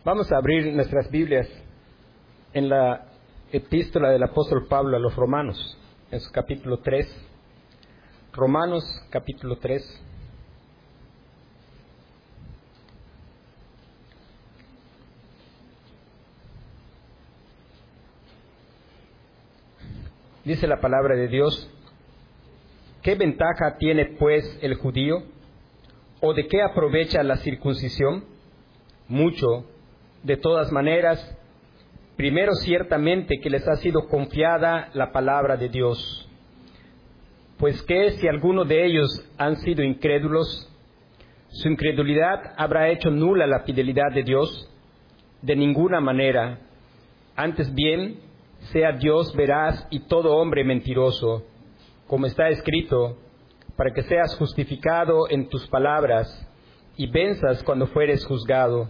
Vamos a abrir nuestras Biblias en la epístola del apóstol Pablo a los Romanos, en su capítulo 3. Romanos, capítulo 3. Dice la palabra de Dios: ¿qué ventaja tiene pues el judío? ¿O de qué aprovecha la circuncisión? Mucho. De todas maneras, primero ciertamente que les ha sido confiada la palabra de Dios. Pues que si alguno de ellos han sido incrédulos, ¿su incredulidad habrá hecho nula la fidelidad de Dios? De ninguna manera. Antes bien, sea Dios veraz y todo hombre mentiroso, como está escrito, para que seas justificado en tus palabras y venzas cuando fueres juzgado.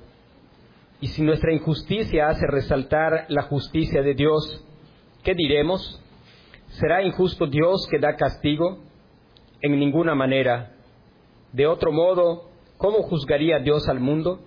Y si nuestra injusticia hace resaltar la justicia de Dios, ¿qué diremos? ¿Será injusto Dios que da castigo? En ninguna manera. De otro modo, ¿cómo juzgaría Dios al mundo?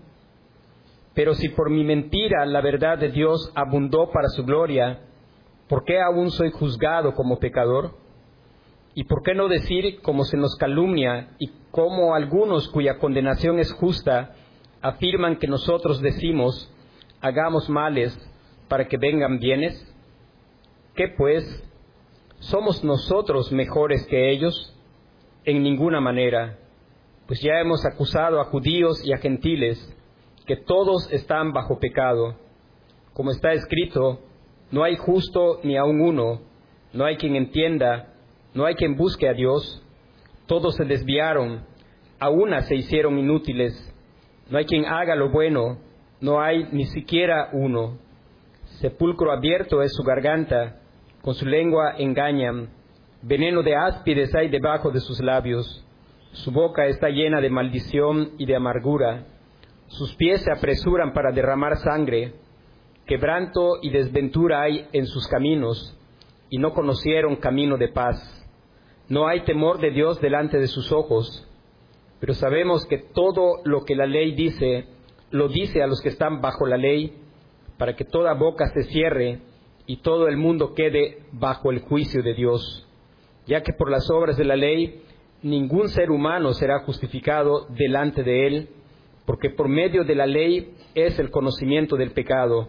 Pero si por mi mentira la verdad de Dios abundó para su gloria, ¿por qué aún soy juzgado como pecador? ¿Y por qué no decir como se nos calumnia y como algunos cuya condenación es justa afirman que nosotros decimos, hagamos males para que vengan bienes? ¿Qué pues? ¿Somos nosotros mejores que ellos? En ninguna manera, pues ya hemos acusado a judíos y a gentiles, que todos están bajo pecado. Como está escrito, no hay justo ni aun uno, no hay quien entienda, no hay quien busque a Dios. Todos se desviaron, a una se hicieron inútiles. No hay quien haga lo bueno, no hay ni siquiera uno. Sepulcro abierto es su garganta, con su lengua engañan. Veneno de áspides hay debajo de sus labios. Su boca está llena de maldición y de amargura. Sus pies se apresuran para derramar sangre. Quebranto y desventura hay en sus caminos, y no conocieron camino de paz. No hay temor de Dios delante de sus ojos. Pero sabemos que todo lo que la ley dice, lo dice a los que están bajo la ley, para que toda boca se cierre y todo el mundo quede bajo el juicio de Dios. Ya que por las obras de la ley, ningún ser humano será justificado delante de él, porque por medio de la ley es el conocimiento del pecado.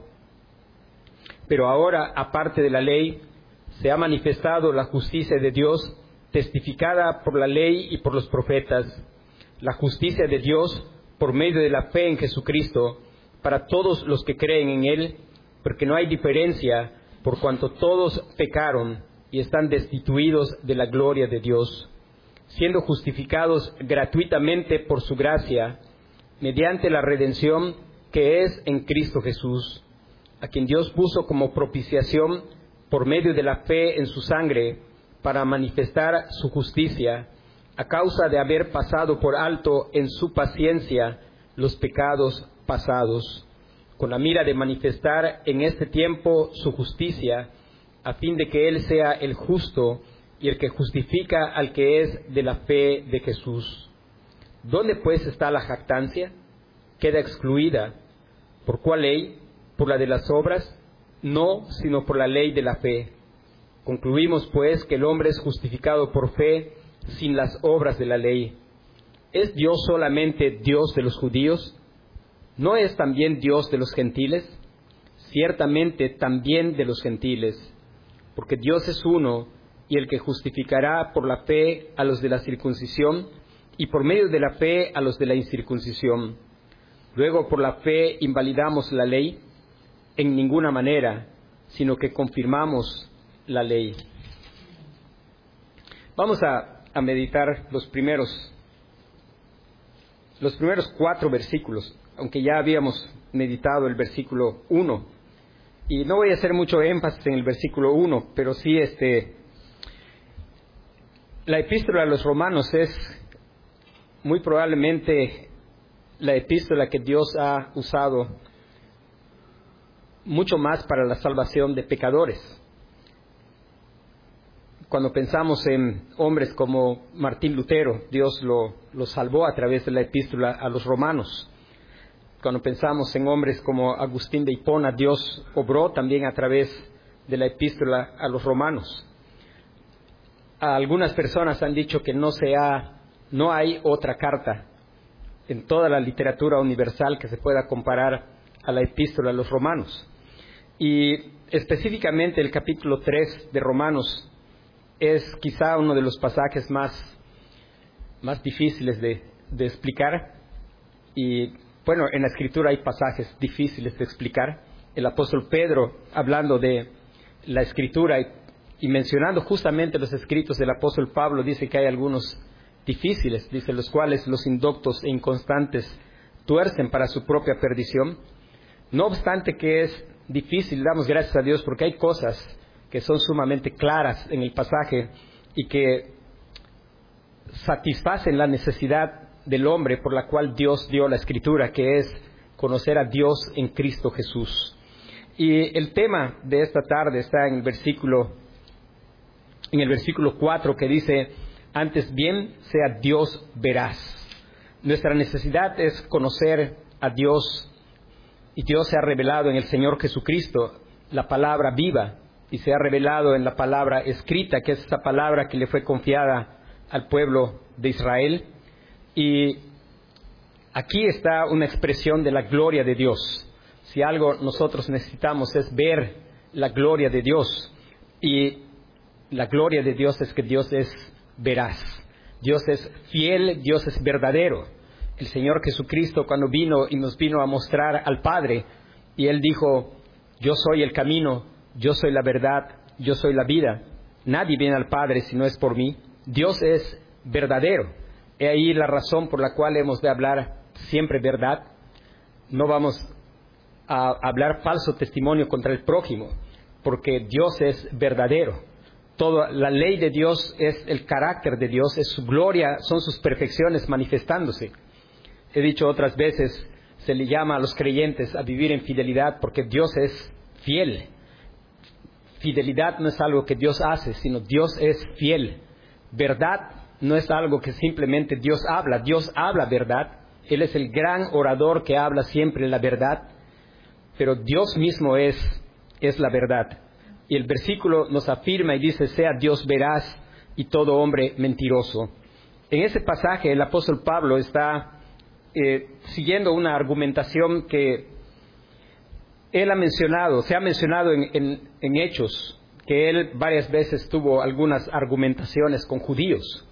Pero ahora, aparte de la ley, se ha manifestado la justicia de Dios, testificada por la ley y por los profetas. La justicia de Dios por medio de la fe en Jesucristo para todos los que creen en Él, porque no hay diferencia, por cuanto todos pecaron y están destituidos de la gloria de Dios, siendo justificados gratuitamente por su gracia, mediante la redención que es en Cristo Jesús, a quien Dios puso como propiciación por medio de la fe en su sangre, para manifestar su justicia, a causa de haber pasado por alto en su paciencia los pecados pasados, con la mira de manifestar en este tiempo su justicia, a fin de que Él sea el justo y el que justifica al que es de la fe de Jesús. ¿Dónde pues está la jactancia? Queda excluida. ¿Por cuál ley? ¿Por la de las obras? No, sino por la ley de la fe. Concluimos pues que el hombre es justificado por fe, sin las obras de la ley. ¿Es Dios solamente Dios de los judíos? ¿No es también Dios de los gentiles? Ciertamente también de los gentiles, porque Dios es uno, y el que justificará por la fe a los de la circuncisión, y por medio de la fe a los de la incircuncisión. Luego por la fe invalidamos la ley, en ninguna manera, sino que confirmamos la ley. Vamos a meditar los primeros 4 versículos, aunque ya habíamos meditado el versículo 1. Y no voy a hacer mucho énfasis en el versículo 1, pero sí la epístola a los Romanos es muy probablemente la epístola que Dios ha usado mucho más para la salvación de pecadores. Cuando pensamos en hombres como Martín Lutero, Dios lo salvó a través de la epístola a los romanos. Cuando pensamos en hombres como Agustín de Hipona, Dios obró también a través de la epístola a los romanos. Algunas personas han dicho que no hay otra carta en toda la literatura universal que se pueda comparar a la epístola a los romanos. Y específicamente el capítulo 3 de Romanos es quizá uno de los pasajes más difíciles de explicar. Y bueno, en la Escritura hay pasajes difíciles de explicar. El apóstol Pedro, hablando de la Escritura y mencionando justamente los escritos del apóstol Pablo, dice que hay algunos difíciles, dice, los cuales los indoctos e inconstantes tuercen para su propia perdición. No obstante que es difícil, damos gracias a Dios porque hay cosas que son sumamente claras en el pasaje y que satisfacen la necesidad del hombre por la cual Dios dio la Escritura, que es conocer a Dios en Cristo Jesús. Y el tema de esta tarde está en el versículo 4, que dice: antes bien sea Dios veraz. Nuestra necesidad es conocer a Dios, y Dios se ha revelado en el Señor Jesucristo, la palabra viva, y se ha revelado en la palabra escrita, que es esa palabra que le fue confiada al pueblo de Israel. Y aquí está una expresión de la gloria de Dios. Si algo nosotros necesitamos es ver la gloria de Dios, y la gloria de Dios es que Dios es veraz, Dios es fiel, Dios es verdadero. El Señor Jesucristo, cuando vino y nos vino a mostrar al Padre, y Él dijo: yo soy el camino, yo soy la verdad, yo soy la vida, nadie viene al Padre si no es por mí. Dios es verdadero. He ahí la razón por la cual hemos de hablar siempre verdad. No vamos a hablar falso testimonio contra el prójimo, porque Dios es verdadero. Toda la ley de Dios es el carácter de Dios, es su gloria, son sus perfecciones manifestándose. He dicho otras veces, se le llama a los creyentes a vivir en fidelidad porque Dios es fiel. Fidelidad no es algo que Dios hace, sino Dios es fiel. Verdad no es algo que simplemente Dios habla verdad. Él es el gran orador que habla siempre la verdad, pero Dios mismo es la verdad. Y el versículo nos afirma y dice: sea Dios veraz y todo hombre mentiroso. En ese pasaje el apóstol Pablo está siguiendo una argumentación que él ha mencionado, se ha mencionado en Hechos, que él varias veces tuvo algunas argumentaciones con judíos.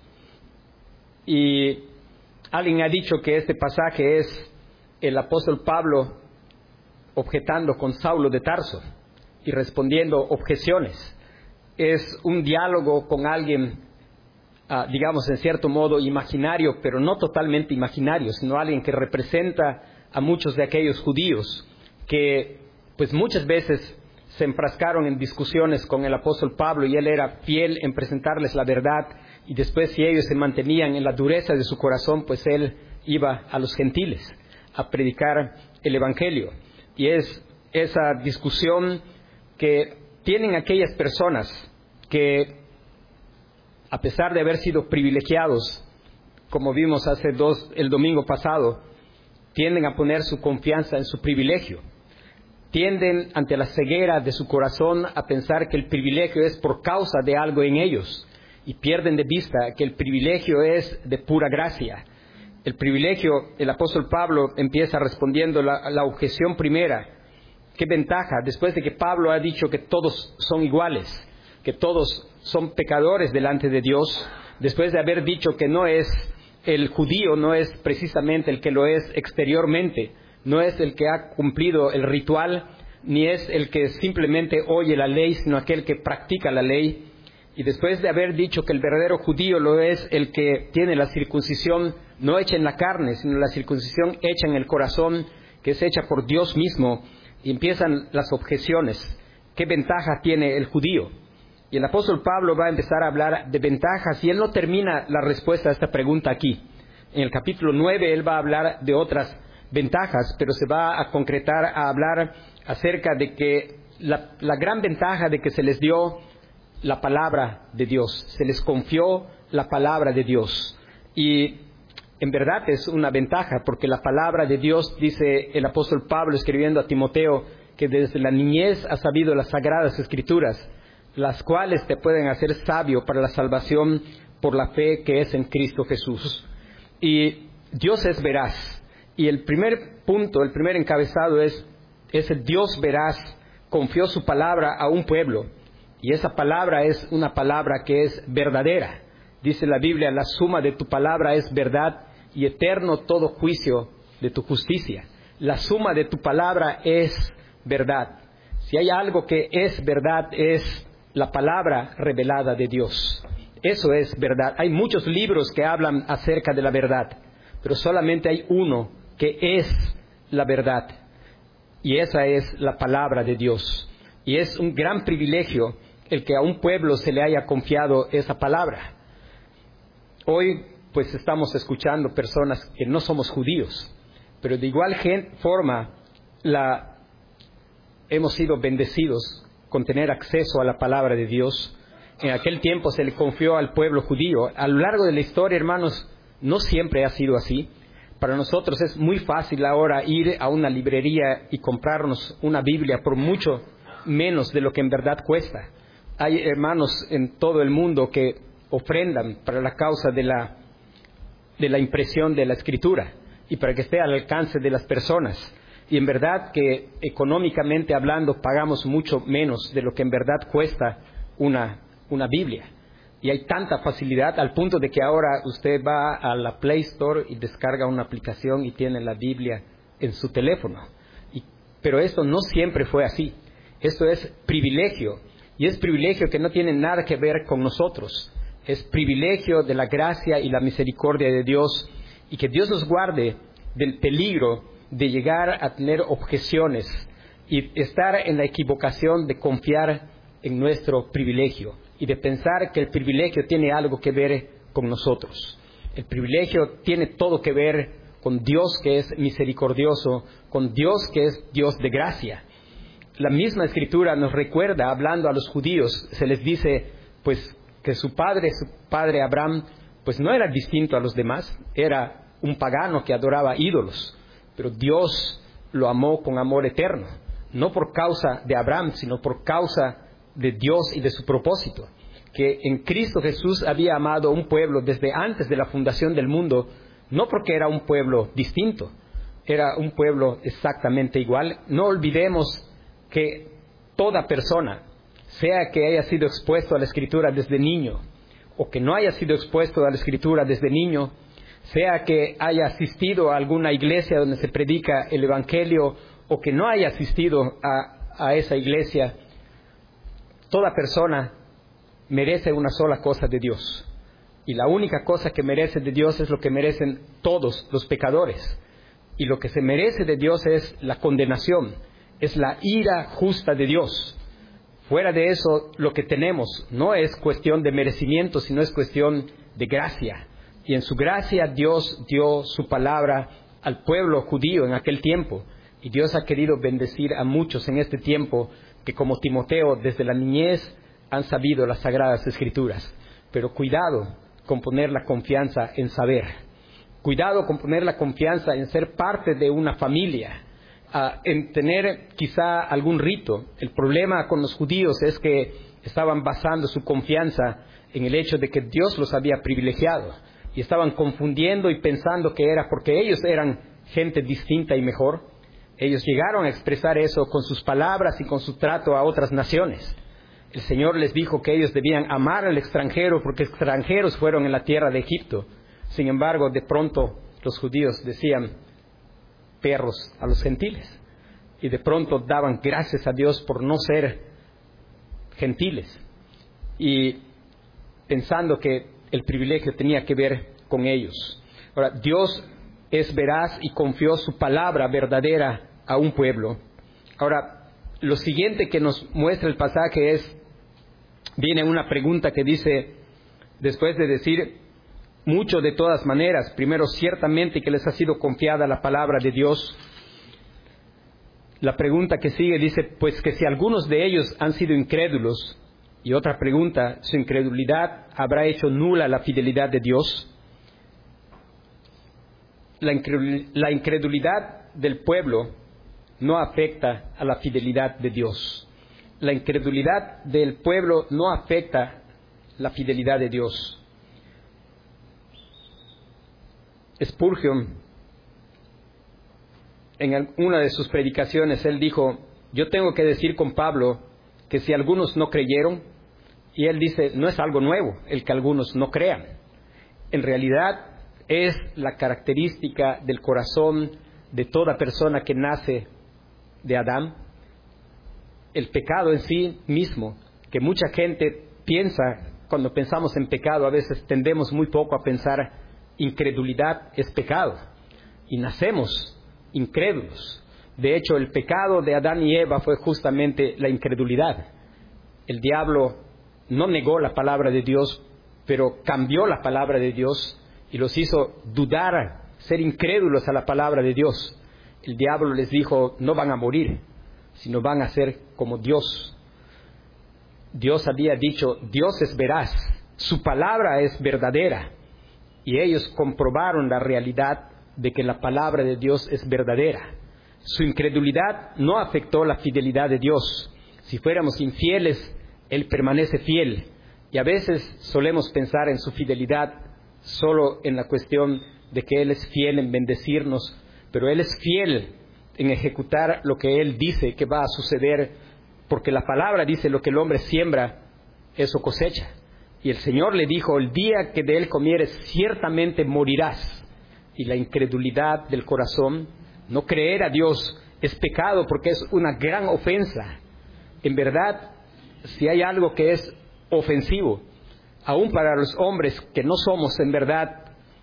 Y alguien ha dicho que este pasaje es el apóstol Pablo objetando con Saulo de Tarso y respondiendo objeciones. Es un diálogo con alguien, digamos en cierto modo imaginario, pero no totalmente imaginario, sino alguien que representa a muchos de aquellos judíos que pues muchas veces se enfrascaron en discusiones con el apóstol Pablo, y él era fiel en presentarles la verdad, y después, si ellos se mantenían en la dureza de su corazón, pues él iba a los gentiles a predicar el evangelio. Y es esa discusión que tienen aquellas personas que, a pesar de haber sido privilegiados, como vimos el domingo pasado, tienden a poner su confianza en su privilegio. Tienden, ante la ceguera de su corazón, a pensar que el privilegio es por causa de algo en ellos, y pierden de vista que el privilegio es de pura gracia. El privilegio, el apóstol Pablo empieza respondiendo la objeción primera. ¿Qué ventaja? Después de que Pablo ha dicho que todos son iguales, que todos son pecadores delante de Dios, después de haber dicho que no es el judío, no es precisamente el que lo es exteriormente, no es el que ha cumplido el ritual, ni es el que simplemente oye la ley, sino aquel que practica la ley. Y después de haber dicho que el verdadero judío lo es el que tiene la circuncisión no hecha en la carne, sino la circuncisión hecha en el corazón, que es hecha por Dios mismo, y empiezan las objeciones. ¿Qué ventaja tiene el judío? Y el apóstol Pablo va a empezar a hablar de ventajas, y él no termina la respuesta a esta pregunta aquí. En el capítulo 9 él va a hablar de otras ventajas, pero se va a concretar a hablar acerca de que la gran ventaja de que se les dio la palabra de Dios, se les confió la palabra de Dios. Y en verdad es una ventaja, porque la palabra de Dios, dice el apóstol Pablo escribiendo a Timoteo, que desde la niñez has sabido las sagradas escrituras, las cuales te pueden hacer sabio para la salvación por la fe que es en Cristo Jesús. Y Dios es veraz. Y el primer punto, el primer encabezado es el Dios veraz confió su palabra a un pueblo. Y esa palabra es una palabra que es verdadera. Dice la Biblia, la suma de tu palabra es verdad y eterno todo juicio de tu justicia. La suma de tu palabra es verdad. Si hay algo que es verdad, es la palabra revelada de Dios. Eso es verdad. Hay muchos libros que hablan acerca de la verdad, pero solamente hay uno que es la verdad. Y esa es la palabra de Dios. Y es un gran privilegio el que a un pueblo se le haya confiado esa palabra. Hoy, pues, estamos escuchando personas que no somos judíos, pero de igual forma hemos sido bendecidos con tener acceso a la palabra de Dios. En aquel tiempo se le confió al pueblo judío. A lo largo de la historia, hermanos, no siempre ha sido así. Para nosotros es muy fácil ahora ir a una librería y comprarnos una Biblia por mucho menos de lo que en verdad cuesta. Hay hermanos en todo el mundo que ofrendan para la causa de la impresión de la Escritura y para que esté al alcance de las personas. Y en verdad que económicamente hablando pagamos mucho menos de lo que en verdad cuesta una Biblia. Y hay tanta facilidad al punto de que ahora usted va a la Play Store y descarga una aplicación y tiene la Biblia en su teléfono. Pero esto no siempre fue así. Esto es privilegio. Y es privilegio que no tiene nada que ver con nosotros. Es privilegio de la gracia y la misericordia de Dios. Y que Dios nos guarde del peligro de llegar a tener objeciones y estar en la equivocación de confiar en nuestro privilegio y de pensar que el privilegio tiene algo que ver con nosotros. El privilegio tiene todo que ver con Dios que es misericordioso, con Dios que es Dios de gracia. La misma Escritura nos recuerda, hablando a los judíos, se les dice pues que su padre Abraham pues no era distinto a los demás, era un pagano que adoraba ídolos, pero Dios lo amó con amor eterno, no por causa de Abraham, sino por causa de Dios y de su propósito, que en Cristo Jesús había amado a un pueblo desde antes de la fundación del mundo, no porque era un pueblo distinto, era un pueblo exactamente igual. No olvidemos que toda persona, sea que haya sido expuesto a la Escritura desde niño, o que no haya sido expuesto a la Escritura desde niño, sea que haya asistido a alguna iglesia donde se predica el Evangelio, o que no haya asistido a esa iglesia, toda persona merece una sola cosa de Dios. Y la única cosa que merece de Dios es lo que merecen todos los pecadores. Y lo que se merece de Dios es la condenación, es la ira justa de Dios. Fuera de eso, lo que tenemos no es cuestión de merecimiento, sino es cuestión de gracia. Y en su gracia Dios dio su palabra al pueblo judío en aquel tiempo. Y Dios ha querido bendecir a muchos en este tiempo que, como Timoteo, desde la niñez han sabido las sagradas Escrituras. Pero cuidado con poner la confianza en saber. Cuidado con poner la confianza en ser parte de una familia, en tener quizá algún rito. El problema con los judíos es que estaban basando su confianza en el hecho de que Dios los había privilegiado. Y estaban confundiendo y pensando que era porque ellos eran gente distinta y mejor. Ellos llegaron a expresar eso con sus palabras y con su trato a otras naciones. El Señor les dijo que ellos debían amar al extranjero porque extranjeros fueron en la tierra de Egipto. Sin embargo, de pronto los judíos decían perros a los gentiles. Y de pronto daban gracias a Dios por no ser gentiles. Y pensando que el privilegio tenía que ver con ellos. Ahora, Dios es veraz y confió su palabra verdadera a un pueblo. Ahora, lo siguiente que nos muestra el pasaje viene una pregunta que dice, después de decir mucho de todas maneras, primero ciertamente que les ha sido confiada la palabra de Dios. La pregunta que sigue dice, pues que si algunos de ellos han sido incrédulos, y otra pregunta, ¿su incredulidad habrá hecho nula la fidelidad de Dios? La incredulidad del pueblo no afecta a la fidelidad de Dios. La incredulidad del pueblo no afecta la fidelidad de Dios. Spurgeon, en una de sus predicaciones, él dijo: yo tengo que decir con Pablo que si algunos no creyeron, y él dice, no es algo nuevo el que algunos no crean. En realidad es la característica del corazón de toda persona que nace de Adán, el pecado en sí mismo, que mucha gente piensa, cuando pensamos en pecado, a veces tendemos muy poco a pensar, incredulidad es pecado, y nacemos incrédulos. De hecho, el pecado de Adán y Eva fue justamente la incredulidad. El diablo no negó la palabra de Dios, pero cambió la palabra de Dios y los hizo dudar, ser incrédulos a la palabra de Dios. El diablo les dijo, no van a morir, sino van a ser como Dios. Dios había dicho, Dios es veraz, su palabra es verdadera. Y ellos comprobaron la realidad de que la palabra de Dios es verdadera. Su incredulidad no afectó la fidelidad de Dios. Si fuéramos infieles, Él permanece fiel. Y a veces solemos pensar en su fidelidad solo en la cuestión de que Él es fiel en bendecirnos, pero Él es fiel en ejecutar lo que Él dice que va a suceder, porque la palabra dice lo que el hombre siembra, eso cosecha. Y el Señor le dijo, el día que de él comieres, ciertamente morirás. Y la incredulidad del corazón, no creer a Dios, es pecado porque es una gran ofensa. En verdad, si hay algo que es ofensivo, aún para los hombres que no somos en verdad,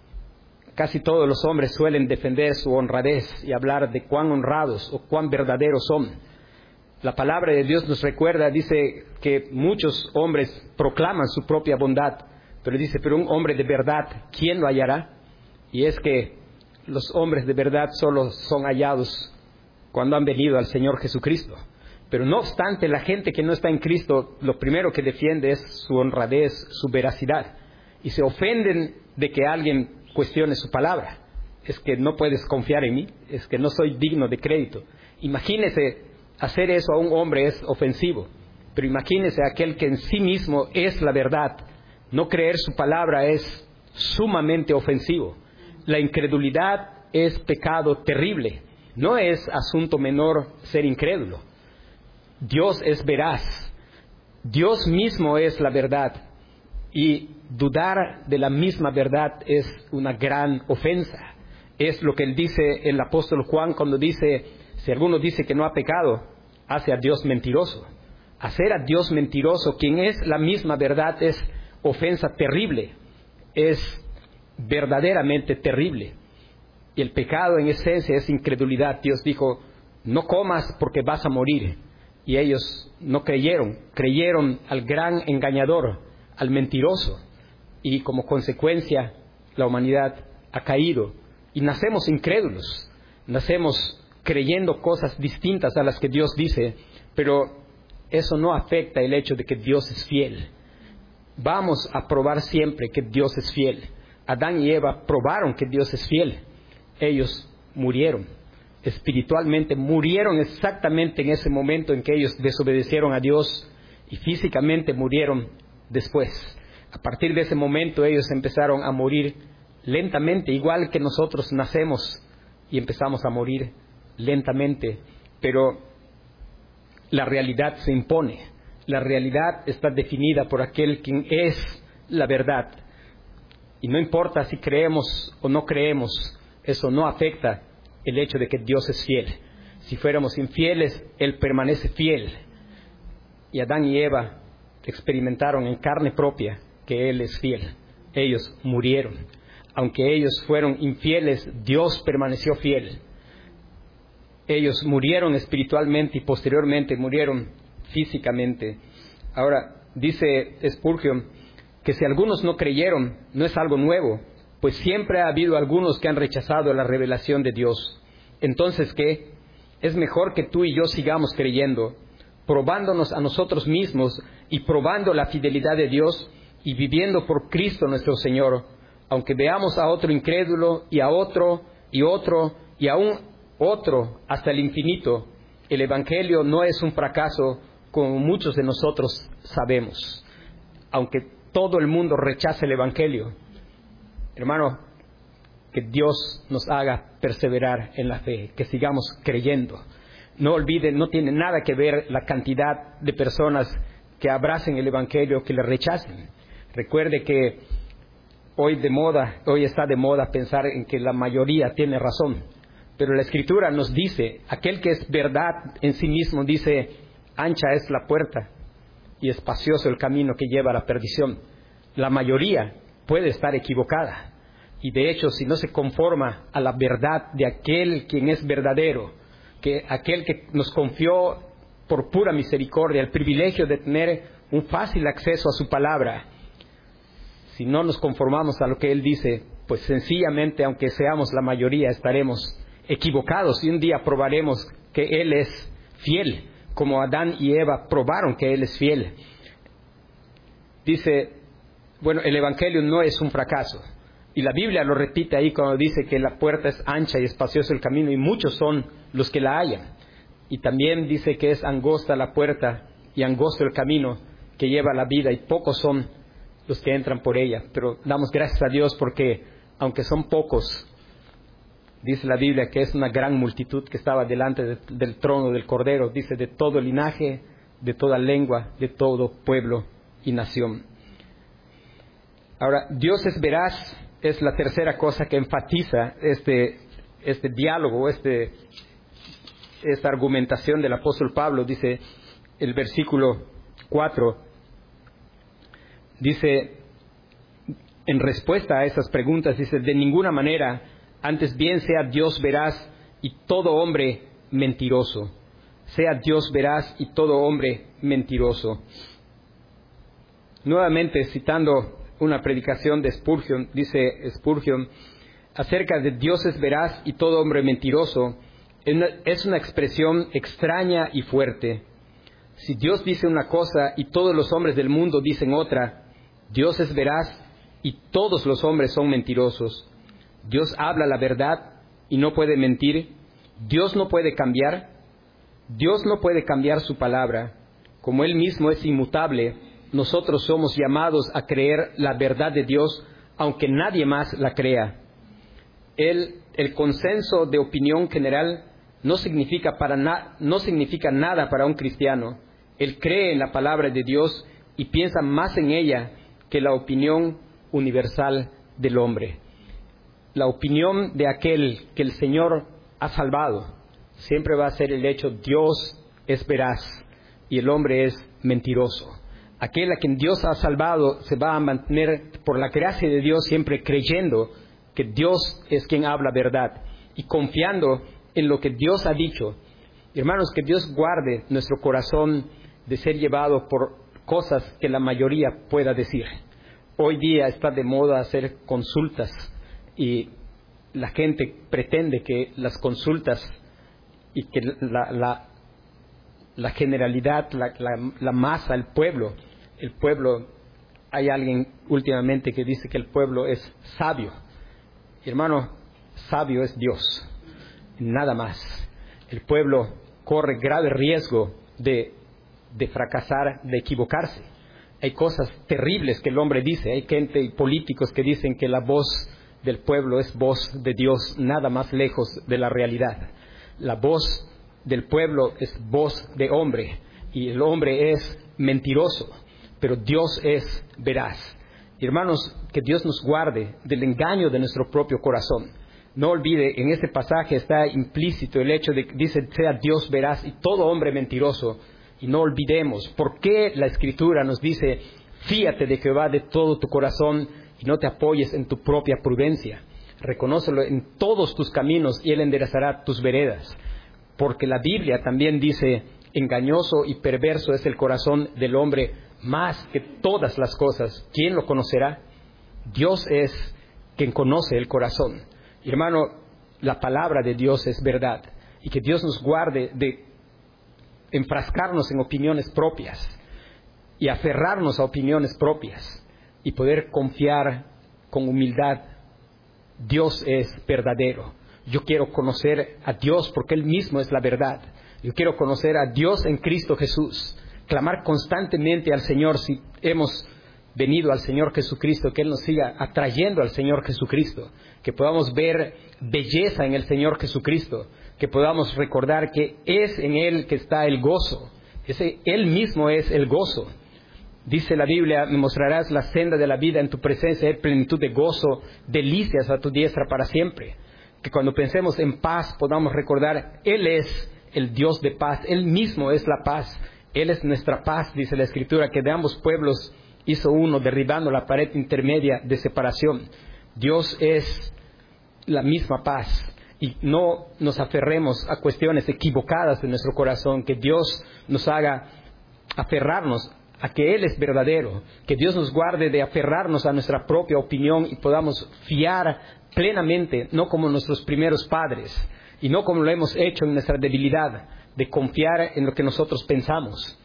casi todos los hombres suelen defender su honradez y hablar de cuán honrados o cuán verdaderos son. La palabra de Dios nos recuerda, dice que muchos hombres proclaman su propia bondad, pero dice, pero un hombre de verdad, ¿quién lo hallará? Y es que los hombres de verdad solo son hallados cuando han venido al Señor Jesucristo. Pero no obstante, la gente que no está en Cristo, lo primero que defiende es su honradez, su veracidad. Y se ofenden de que alguien cuestione su palabra. Es que no puedes confiar en mí, es que no soy digno de crédito. Imagínese, hacer eso a un hombre es ofensivo. Pero imagínese aquel que en sí mismo es la verdad. No creer su palabra es sumamente ofensivo. La incredulidad es pecado terrible. No es asunto menor ser incrédulo. Dios es veraz. Dios mismo es la verdad. Y dudar de la misma verdad es una gran ofensa. Es lo que él dice el apóstol Juan cuando dice, si alguno dice que no ha pecado, hace a Dios mentiroso. Hacer a Dios mentiroso, quien es la misma verdad, es ofensa terrible. Es verdaderamente terrible. Y el pecado en esencia es incredulidad. Dios dijo, no comas porque vas a morir. Y ellos no creyeron, creyeron al gran engañador, al mentiroso. Y como consecuencia, la humanidad ha caído. Y nacemos incrédulos, nacemos creyendo cosas distintas a las que Dios dice, pero eso no afecta el hecho de que Dios es fiel. Vamos a probar siempre que Dios es fiel. Adán y Eva probaron que Dios es fiel. Ellos murieron. Espiritualmente murieron exactamente en ese momento en que ellos desobedecieron a Dios y físicamente murieron después. A partir de ese momento ellos empezaron a morir lentamente, igual que nosotros nacemos y empezamos a morir lentamente, pero la realidad se impone. La realidad está definida por aquel quien es la verdad. Y no importa si creemos o no creemos, eso no afecta el hecho de que Dios es fiel. Si fuéramos infieles, Él permanece fiel. Y Adán y Eva experimentaron en carne propia que Él es fiel. Ellos murieron. Aunque ellos fueron infieles, Dios permaneció fiel. Ellos murieron espiritualmente y posteriormente murieron físicamente. Ahora, dice Spurgeon que si algunos no creyeron, no es algo nuevo, pues siempre ha habido algunos que han rechazado la revelación de Dios. Entonces, ¿qué? Es mejor que tú y yo sigamos creyendo, probándonos a nosotros mismos y probando la fidelidad de Dios y viviendo por Cristo nuestro Señor, aunque veamos a otro incrédulo y a otro y otro, y aún otro hasta el infinito. El Evangelio no es un fracaso, como muchos de nosotros sabemos. Aunque todo el mundo rechace el Evangelio, hermano, que Dios nos haga perseverar en la fe, que sigamos creyendo. No olviden, no tiene nada que ver la cantidad de personas que abracen el Evangelio, que le rechacen. Recuerde que hoy está de moda pensar en que la mayoría tiene razón. Pero la Escritura nos dice, aquel que es verdad en sí mismo, dice, ancha es la puerta y espacioso el camino que lleva a la perdición. La mayoría puede estar equivocada. Y de hecho, si no se conforma a la verdad de aquel quien es verdadero, que aquel que nos confió por pura misericordia el privilegio de tener un fácil acceso a su palabra, si no nos conformamos a lo que Él dice, pues sencillamente, aunque seamos la mayoría, estaremos equivocados y un día probaremos que Él es fiel, como Adán y Eva probaron que Él es fiel. Dice, bueno, el Evangelio no es un fracaso. Y la Biblia lo repite ahí cuando dice que la puerta es ancha y espacioso el camino y muchos son los que la hallan. Y también dice que es angosta la puerta y angosto el camino que lleva a la vida y pocos son los que entran por ella. Pero damos gracias a Dios porque aunque son pocos, dice la Biblia que es una gran multitud que estaba delante del trono del Cordero. Dice de todo linaje, de toda lengua, de todo pueblo y nación. Ahora, Dios es veraz. Es la tercera cosa que enfatiza este diálogo, esta argumentación del apóstol Pablo. Dice el versículo 4, dice, en respuesta a esas preguntas, dice, de ninguna manera, antes bien sea Dios veraz y todo hombre mentiroso. Sea Dios veraz y todo hombre mentiroso. Nuevamente, citando una predicación de Spurgeon, dice Spurgeon, acerca de Dios es veraz y todo hombre mentiroso, es una expresión extraña y fuerte. Si Dios dice una cosa y todos los hombres del mundo dicen otra, Dios es veraz y todos los hombres son mentirosos. Dios habla la verdad y no puede mentir. Dios no puede cambiar. Dios no puede cambiar su palabra. Como Él mismo es inmutable, nosotros somos llamados a creer la verdad de Dios, aunque nadie más la crea. El consenso de opinión general no significa nada para un cristiano. Él cree en la palabra de Dios y piensa más en ella que la opinión universal del hombre. La opinión de aquel que el Señor ha salvado siempre va a ser el hecho: Dios es veraz y el hombre es mentiroso. Aquel a quien Dios ha salvado se va a mantener por la gracia de Dios siempre creyendo que Dios es quien habla verdad y confiando en lo que Dios ha dicho. Hermanos, que Dios guarde nuestro corazón de ser llevado por cosas que la mayoría pueda decir. Hoy día está de moda hacer consultas y la gente pretende que las consultas y que la generalidad, la masa, el pueblo, hay alguien últimamente que dice que el pueblo es sabio. Hermano, sabio es Dios, nada más. El pueblo corre grave riesgo de fracasar, de equivocarse. Hay cosas terribles que el hombre dice. Hay gente y políticos que dicen que la voz del pueblo es voz de Dios, nada más lejos de la realidad. La voz del pueblo es voz de hombre y el hombre es mentiroso, pero Dios es veraz. Hermanos, que Dios nos guarde del engaño de nuestro propio corazón. No olvide, en este pasaje está implícito el hecho de que dice sea Dios veraz y todo hombre mentiroso. Y no olvidemos por qué la Escritura nos dice: fíate de Jehová de todo tu corazón y no te apoyes en tu propia prudencia. Reconócelo en todos tus caminos y Él enderezará tus veredas. Porque la Biblia también dice: engañoso y perverso es el corazón del hombre más que todas las cosas. ¿Quién lo conocerá? Dios es quien conoce el corazón. Hermano, la palabra de Dios es verdad. Y que Dios nos guarde de enfrascarnos en opiniones propias y aferrarnos a opiniones propias y poder confiar con humildad. Dios es verdadero. Yo quiero conocer a Dios porque Él mismo es la verdad. Yo quiero conocer a Dios en Cristo Jesús. Clamar constantemente al Señor si hemos venido al Señor Jesucristo, que Él nos siga atrayendo al Señor Jesucristo, que podamos ver belleza en el Señor Jesucristo, que podamos recordar que es en Él que está el gozo. Él mismo es el gozo. Dice la Biblia, me mostrarás la senda de la vida en tu presencia, hay plenitud de gozo, delicias a tu diestra para siempre. Que cuando pensemos en paz podamos recordar, Él es el Dios de paz, Él mismo es la paz, Él es nuestra paz, dice la Escritura, que de ambos pueblos hizo uno, derribando la pared intermedia de separación. Dios es la misma paz. Y no nos aferremos a cuestiones equivocadas de nuestro corazón, que Dios nos haga aferrarnos a que Él es verdadero, que Dios nos guarde de aferrarnos a nuestra propia opinión y podamos fiar plenamente, no como nuestros primeros padres, y no como lo hemos hecho en nuestra debilidad, de confiar en lo que nosotros pensamos.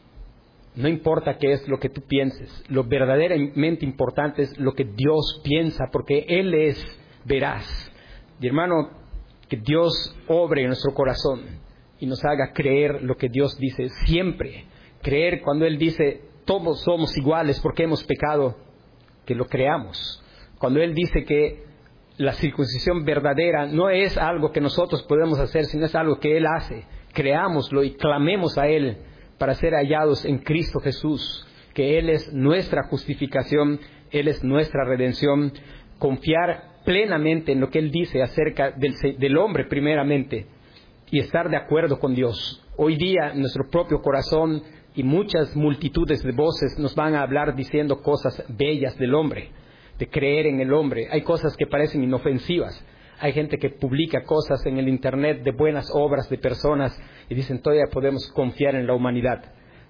No importa qué es lo que tú pienses, lo verdaderamente importante es lo que Dios piensa, porque Él es veraz. Y hermano, que Dios obre en nuestro corazón y nos haga creer lo que Dios dice siempre. Creer cuando Él dice, todos somos iguales porque hemos pecado, que lo creamos. Cuando Él dice que la circuncisión verdadera no es algo que nosotros podemos hacer, sino es algo que Él hace. Creámoslo y clamemos a Él para ser hallados en Cristo Jesús, que Él es nuestra justificación, Él es nuestra redención. Confiar plenamente en lo que Él dice acerca del hombre primeramente y estar de acuerdo con Dios. Hoy día nuestro propio corazón y muchas multitudes de voces nos van a hablar diciendo cosas bellas del hombre, de creer en el hombre. Hay cosas que parecen inofensivas. Hay gente que publica cosas en el internet de buenas obras de personas y dicen todavía podemos confiar en la humanidad.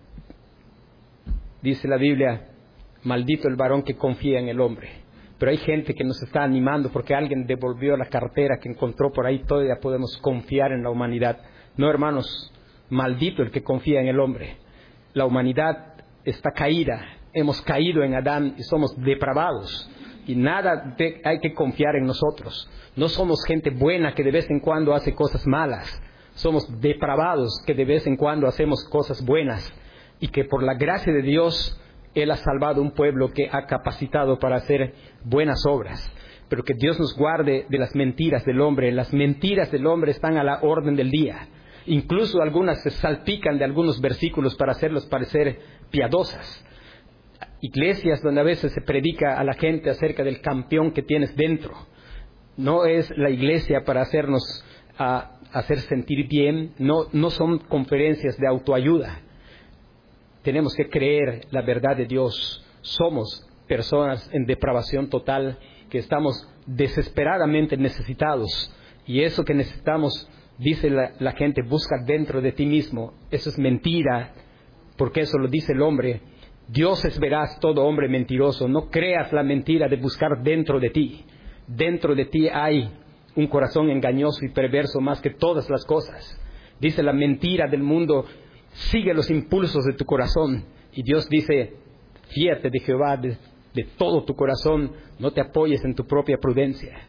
Dice la Biblia, maldito el varón que confía en el hombre. Pero hay gente que nos está animando porque alguien devolvió la cartera que encontró por ahí, todavía podemos confiar en la humanidad. No, hermanos, maldito el que confía en el hombre. La humanidad está caída, hemos caído en Adán y somos depravados. Y nada hay que confiar en nosotros. No somos gente buena que de vez en cuando hace cosas malas. Somos depravados que de vez en cuando hacemos cosas buenas. Y que por la gracia de Dios, Él ha salvado un pueblo que ha capacitado para hacer buenas obras. Pero que Dios nos guarde de las mentiras del hombre. Las mentiras del hombre están a la orden del día. Incluso algunas se salpican de algunos versículos para hacerlos parecer piadosas. Iglesias donde a veces se predica a la gente acerca del campeón que tienes dentro. No es la iglesia para hacernos hacer sentir bien. No son conferencias de autoayuda. Tenemos que creer la verdad de Dios. Somos personas en depravación total que estamos desesperadamente necesitados. Y eso que necesitamos, dice la gente, busca dentro de ti mismo. Eso es mentira, porque eso lo dice el hombre. Dios es veraz, todo hombre mentiroso. No creas la mentira de buscar dentro de ti. Dentro de ti hay un corazón engañoso y perverso más que todas las cosas. Dice la mentira del mundo, sigue los impulsos de tu corazón. Y Dios dice, fíate de Jehová de todo tu corazón, no te apoyes en tu propia prudencia.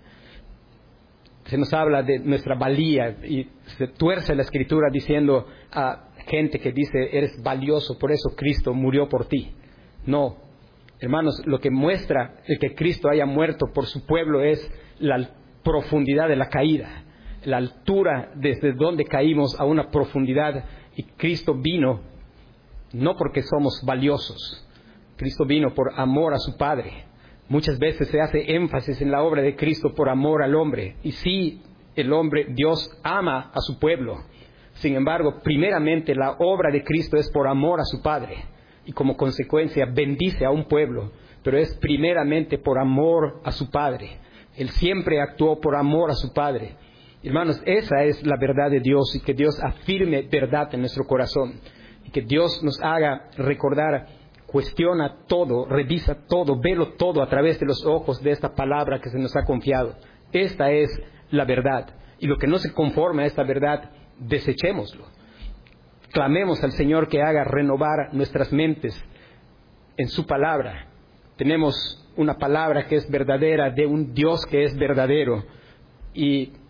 Se nos habla de nuestra valía y se tuerce la Escritura diciendo a gente que dice, eres valioso, por eso Cristo murió por ti. No, hermanos, lo que muestra el que Cristo haya muerto por su pueblo es la profundidad de la caída, la altura desde donde caímos a una profundidad. Y Cristo vino no porque somos valiosos, Cristo vino por amor a su Padre. Muchas veces se hace énfasis en la obra de Cristo por amor al hombre. Y sí, el hombre, Dios ama a su pueblo. Sin embargo, primeramente la obra de Cristo es por amor a su Padre. Y como consecuencia bendice a un pueblo. Pero es primeramente por amor a su Padre. Él siempre actuó por amor a su Padre. Hermanos, esa es la verdad de Dios. Y que Dios afirme verdad en nuestro corazón. Y que Dios nos haga recordar, cuestiona todo, revisa todo, velo todo a través de los ojos de esta palabra que se nos ha confiado. Esta es la verdad. Y lo que no se conforme a esta verdad, desechémoslo. Clamemos al Señor que haga renovar nuestras mentes en su palabra. Tenemos una palabra que es verdadera, de un Dios que es verdadero. Y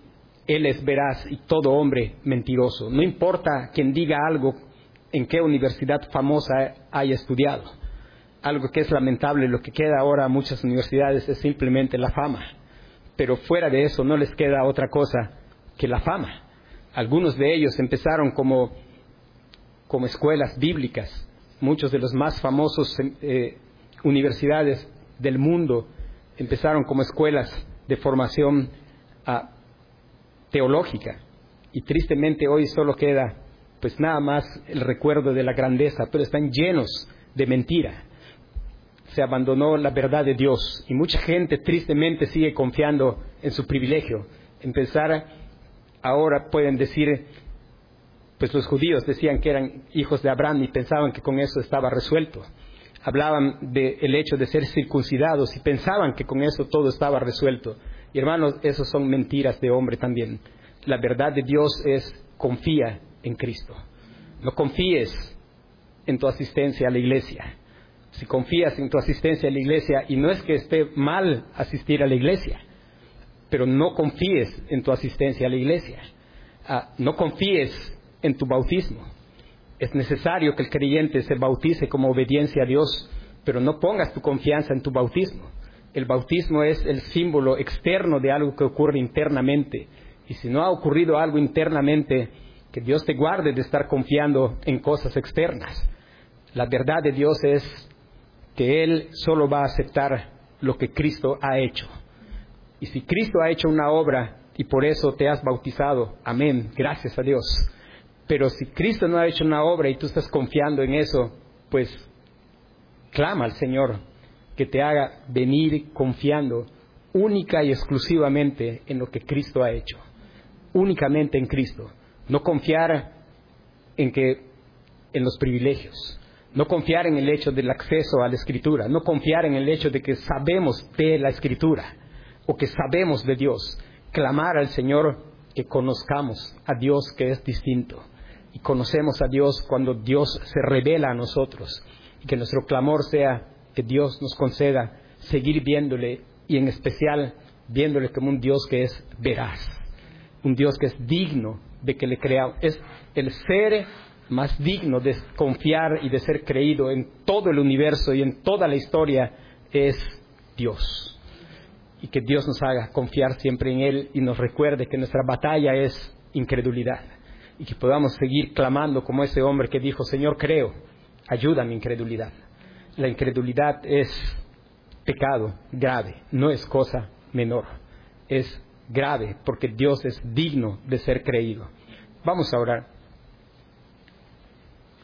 Él es veraz y todo hombre mentiroso. No importa quien diga algo, en qué universidad famosa haya estudiado. Algo que es lamentable, lo que queda ahora a muchas universidades es simplemente la fama. Pero fuera de eso no les queda otra cosa que la fama. Algunos de ellos empezaron como escuelas bíblicas. Muchos de los más famosos universidades del mundo empezaron como escuelas de formación teológica, y tristemente hoy solo queda pues nada más el recuerdo de la grandeza, pero están llenos de mentira. Se abandonó la verdad de Dios y mucha gente tristemente sigue confiando en su privilegio. Ahora pueden decir, pues los judíos decían que eran hijos de Abraham y pensaban que con eso estaba resuelto. Hablaban del hecho de ser circuncidados y pensaban que con eso todo estaba resuelto. Y hermanos, esos son mentiras de hombre también. La verdad de Dios es: confía en Cristo. No confíes en tu asistencia a la iglesia. Si confías en tu asistencia a la iglesia, y no es que esté mal asistir a la iglesia, pero no confíes en tu asistencia a la iglesia. No confíes en tu bautismo. Es necesario que el creyente se bautice como obediencia a Dios, pero no pongas tu confianza en tu bautismo. El bautismo es el símbolo externo de algo que ocurre internamente. Y si no ha ocurrido algo internamente, que Dios te guarde de estar confiando en cosas externas. La verdad de Dios es que Él solo va a aceptar lo que Cristo ha hecho. Y si Cristo ha hecho una obra y por eso te has bautizado, amén, gracias a Dios. Pero si Cristo no ha hecho una obra y tú estás confiando en eso, pues clama al Señor que te haga venir confiando única y exclusivamente en lo que Cristo ha hecho. Únicamente en Cristo. No confiar en los privilegios. No confiar en el hecho del acceso a la Escritura. No confiar en el hecho de que sabemos de la Escritura o que sabemos de Dios. Clamar al Señor que conozcamos a Dios, que es distinto. Y conocemos a Dios cuando Dios se revela a nosotros. Y que nuestro clamor sea que Dios nos conceda seguir viéndole, y en especial viéndole como un Dios que es veraz. Un Dios que es digno de que le creamos. Es el ser más digno de confiar y de ser creído en todo el universo y en toda la historia, es Dios. Y que Dios nos haga confiar siempre en Él y nos recuerde que nuestra batalla es incredulidad. Y que podamos seguir clamando como ese hombre que dijo: Señor, creo, ayuda a mi incredulidad. La incredulidad es pecado grave, no es cosa menor. Es grave porque Dios es digno de ser creído. Vamos a orar.